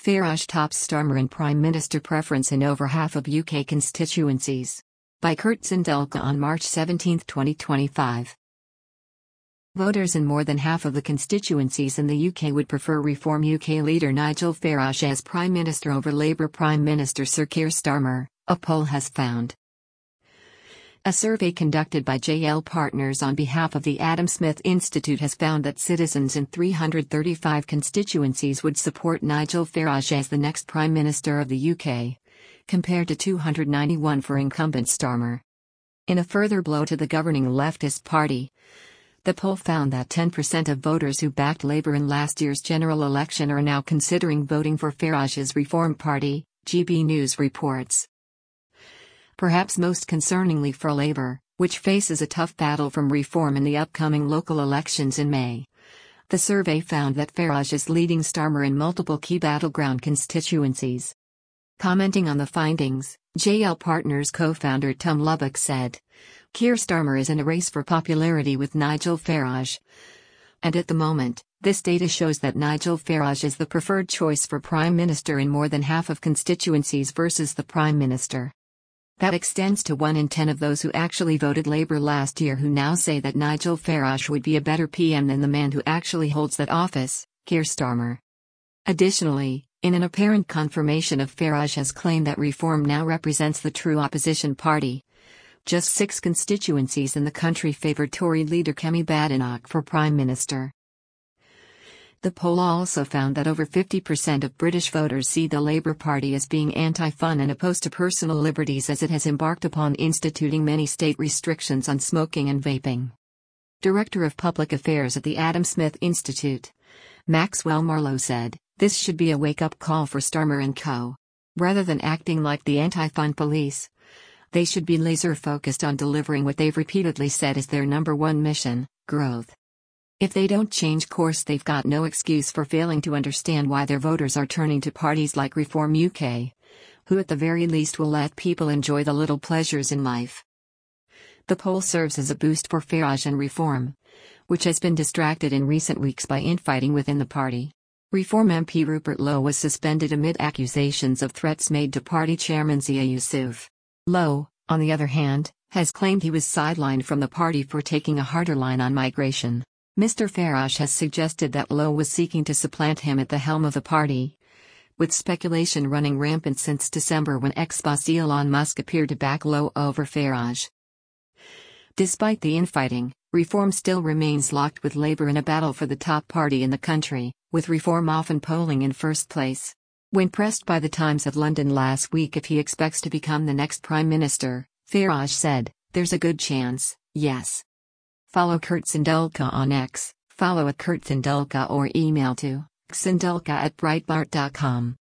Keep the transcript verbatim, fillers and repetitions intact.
Farage tops Starmer in Prime Minister preference in over half of U K constituencies. By Kurt Sindelka on March seventeenth, twenty twenty-five. Voters in more than half of the constituencies in the U K would prefer Reform U K leader Nigel Farage as Prime Minister over Labour Prime Minister Sir Keir Starmer, a poll has found. A survey conducted by J L Partners on behalf of the Adam Smith Institute has found that citizens in three hundred thirty-five constituencies would support Nigel Farage as the next Prime Minister of the U K, compared to two hundred ninety-one for incumbent Starmer. In a further blow to the governing leftist party, the poll found that ten percent of voters who backed Labour in last year's general election are now considering voting for Farage's Reform Party, G B News reports. Perhaps most concerningly for Labour, which faces a tough battle from Reform in the upcoming local elections in May, the survey found that Farage is leading Starmer in multiple key battleground constituencies. Commenting on the findings, J L Partners co-founder Tom Lubbock said, "Keir Starmer is in a race for popularity with Nigel Farage. And at the moment, this data shows that Nigel Farage is the preferred choice for Prime Minister in more than half of constituencies versus the Prime Minister. That extends to one in ten of those who actually voted Labour last year who now say that Nigel Farage would be a better P M than the man who actually holds that office, Keir Starmer." Additionally, in an apparent confirmation of Farage's claim that Reform now represents the true opposition party, just six constituencies in the country favoured Tory leader Kemi Badenoch for Prime Minister. The poll also found that over fifty percent of British voters see the Labour Party as being anti-fun and opposed to personal liberties as it has embarked upon instituting many state restrictions on smoking and vaping. Director of Public Affairs at the Adam Smith Institute, Maxwell Marlowe said, "This should be a wake-up call for Starmer and co. Rather than acting like the anti-fun police, they should be laser-focused on delivering what they've repeatedly said is their number one mission, growth. If they don't change course, they've got no excuse for failing to understand why their voters are turning to parties like Reform U K, who at the very least will let people enjoy the little pleasures in life." The poll serves as a boost for Farage and Reform, which has been distracted in recent weeks by infighting within the party. Reform M P Rupert Lowe was suspended amid accusations of threats made to party chairman Zia Yusuf. Lowe, on the other hand, has claimed he was sidelined from the party for taking a harder line on migration. Mister Farage has suggested that Lowe was seeking to supplant him at the helm of the party, with speculation running rampant since December when ex-boss Elon Musk appeared to back Lowe over Farage. Despite the infighting, Reform still remains locked with Labour in a battle for the top party in the country, with Reform often polling in first place. When pressed by the Times of London last week if he expects to become the next Prime Minister, Farage said, "There's a good chance, yes." Follow Kurt Sindelka on X, follow at Kurt Sindelka or email to sindelka at breitbart dot com.